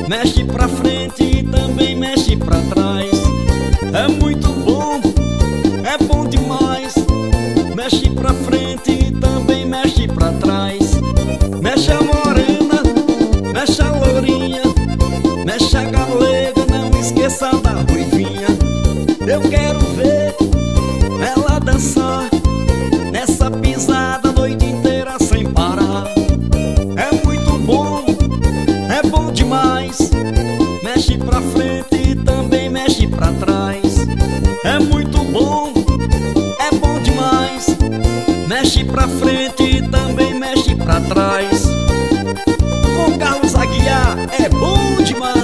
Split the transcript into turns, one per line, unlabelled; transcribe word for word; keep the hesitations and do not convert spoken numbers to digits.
Mexe pra frente e também mexe pra trás. É muito bom, é bom demais. Mexe pra frente e também mexe pra trás. Mexe a morena, mexe a lourinha, mexe a galega, não esqueça da ruivinha. Eu quero ver ela dançar nessa pisada a noite inteira sem parar. É muito bom, é bom demais. Mexe pra frente e também mexe pra trás. É muito bom, é bom demais. Mexe pra frente e também mexe pra trás. Com Carlos Aguiar é bom demais.